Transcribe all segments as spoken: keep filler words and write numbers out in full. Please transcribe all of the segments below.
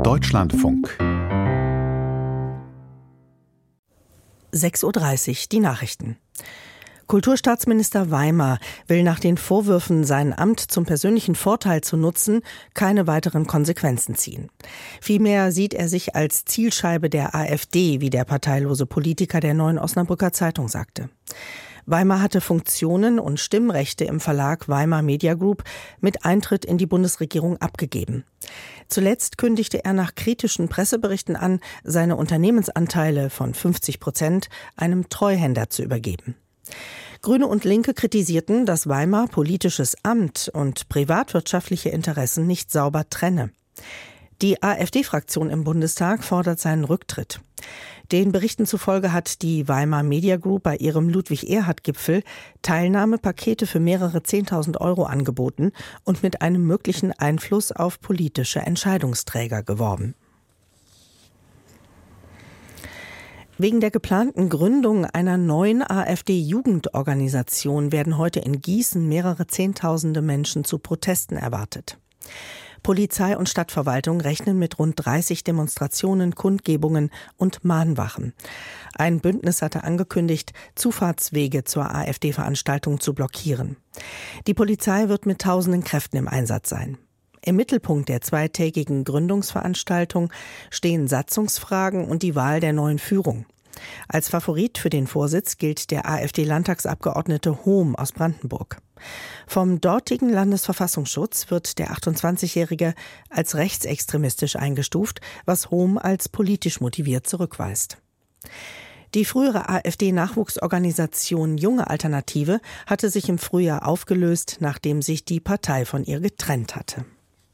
Deutschlandfunk. sechs Uhr dreißig, die Nachrichten. Kulturstaatsminister Weimer will nach den Vorwürfen, sein Amt zum persönlichen Vorteil zu nutzen, keine weiteren Konsequenzen ziehen. Vielmehr sieht er sich als Zielscheibe der AfD, wie der parteilose Politiker der Neuen Osnabrücker Zeitung sagte. Weimer hatte Funktionen und Stimmrechte im Verlag Weimar Media Group mit Eintritt in die Bundesregierung abgegeben. Zuletzt kündigte er nach kritischen Presseberichten an, seine Unternehmensanteile von fünfzig Prozent einem Treuhänder zu übergeben. Grüne und Linke kritisierten, dass Weimer politisches Amt und privatwirtschaftliche Interessen nicht sauber trenne. Die AfD-Fraktion im Bundestag fordert seinen Rücktritt. Den Berichten zufolge hat die Weimar Media Group bei ihrem Ludwig-Erhard-Gipfel Teilnahmepakete für mehrere zehntausend Euro angeboten und mit einem möglichen Einfluss auf politische Entscheidungsträger geworben. Wegen der geplanten Gründung einer neuen AfD-Jugendorganisation werden heute in Gießen mehrere Zehntausende Menschen zu Protesten erwartet. Polizei und Stadtverwaltung rechnen mit rund dreißig Demonstrationen, Kundgebungen und Mahnwachen. Ein Bündnis hatte angekündigt, Zufahrtswege zur AfD-Veranstaltung zu blockieren. Die Polizei wird mit tausenden Kräften im Einsatz sein. Im Mittelpunkt der zweitägigen Gründungsveranstaltung stehen Satzungsfragen und die Wahl der neuen Führung. Als Favorit für den Vorsitz gilt der AfD-Landtagsabgeordnete Hohm aus Brandenburg. Vom dortigen Landesverfassungsschutz wird der achtundzwanzigjährige als rechtsextremistisch eingestuft, was Hohm als politisch motiviert zurückweist. Die frühere AfD-Nachwuchsorganisation Junge Alternative hatte sich im Frühjahr aufgelöst, nachdem sich die Partei von ihr getrennt hatte.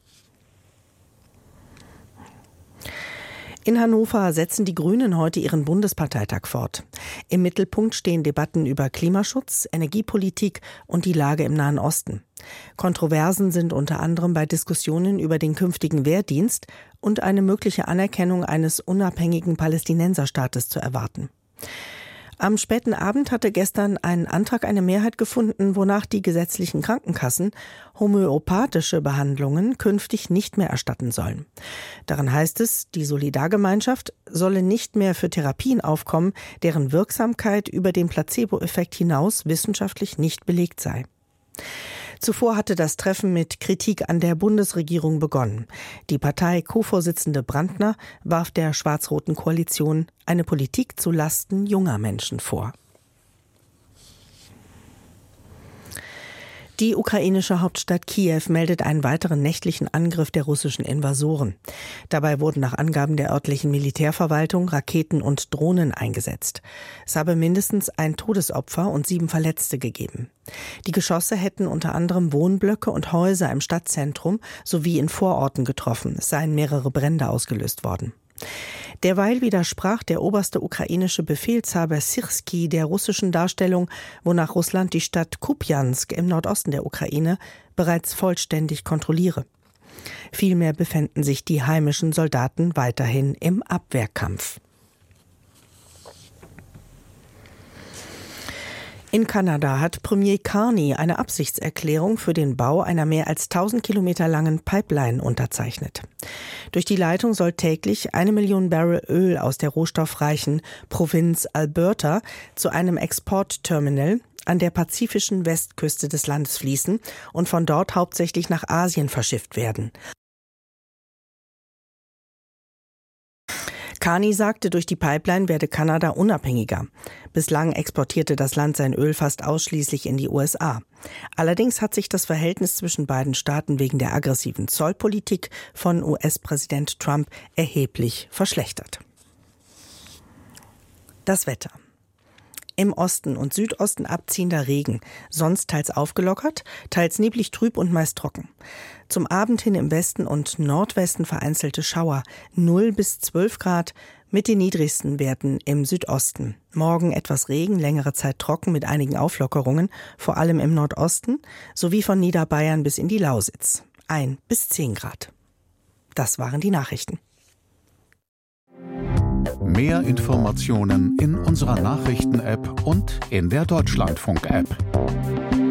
In Hannover setzen die Grünen heute ihren Bundesparteitag fort. Im Mittelpunkt stehen Debatten über Klimaschutz, Energiepolitik und die Lage im Nahen Osten. Kontroversen sind unter anderem bei Diskussionen über den künftigen Wehrdienst und eine mögliche Anerkennung eines unabhängigen Palästinenserstaates zu erwarten. Am späten Abend hatte gestern ein Antrag eine Mehrheit gefunden, wonach die gesetzlichen Krankenkassen homöopathische Behandlungen künftig nicht mehr erstatten sollen. Darin heißt es, die Solidargemeinschaft solle nicht mehr für Therapien aufkommen, deren Wirksamkeit über den Placebo-Effekt hinaus wissenschaftlich nicht belegt sei. Zuvor hatte das Treffen mit Kritik an der Bundesregierung begonnen. Die Partei-Co-Vorsitzende Brandner warf der schwarz-roten Koalition eine Politik zu Lasten junger Menschen vor. Die ukrainische Hauptstadt Kiew meldet einen weiteren nächtlichen Angriff der russischen Invasoren. Dabei wurden nach Angaben der örtlichen Militärverwaltung Raketen und Drohnen eingesetzt. Es habe mindestens ein Todesopfer und sieben Verletzte gegeben. Die Geschosse hätten unter anderem Wohnblöcke und Häuser im Stadtzentrum sowie in Vororten getroffen. Es seien mehrere Brände ausgelöst worden. Derweil widersprach der oberste ukrainische Befehlshaber Syrskij der russischen Darstellung, wonach Russland die Stadt Kupjansk im Nordosten der Ukraine bereits vollständig kontrolliere. Vielmehr befänden sich die heimischen Soldaten weiterhin im Abwehrkampf. In Kanada hat Premier Carney eine Absichtserklärung für den Bau einer mehr als tausend Kilometer langen Pipeline unterzeichnet. Durch die Leitung soll täglich eine Million Barrel Öl aus der rohstoffreichen Provinz Alberta zu einem Exportterminal an der pazifischen Westküste des Landes fließen und von dort hauptsächlich nach Asien verschifft werden. Carney sagte, durch die Pipeline werde Kanada unabhängiger. Bislang exportierte das Land sein Öl fast ausschließlich in die U S A. Allerdings hat sich das Verhältnis zwischen beiden Staaten wegen der aggressiven Zollpolitik von U S-Präsident Trump erheblich verschlechtert. Das Wetter. Im Osten und Südosten abziehender Regen, sonst teils aufgelockert, teils neblig trüb und meist trocken. Zum Abend hin im Westen und Nordwesten vereinzelte Schauer, null bis zwölf Grad, mit den niedrigsten Werten im Südosten. Morgen etwas Regen, längere Zeit trocken mit einigen Auflockerungen, vor allem im Nordosten, sowie von Niederbayern bis in die Lausitz. ein bis zehn Grad. Das waren die Nachrichten. Mehr Informationen in unserer Nachrichten-App und in der Deutschlandfunk-App.